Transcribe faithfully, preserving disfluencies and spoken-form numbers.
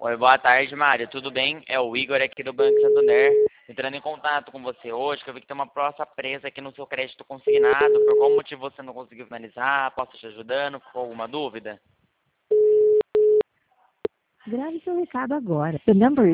Oi, boa tarde, Mário. Tudo bem? É o Igor aqui do Banco Santander, entrando em contato com você hoje, que eu vi que tem uma próxima presa aqui no seu crédito consignado. Por qual motivo você não conseguiu finalizar? Posso te ajudando? Ficou alguma dúvida? Grave seu recado agora. The number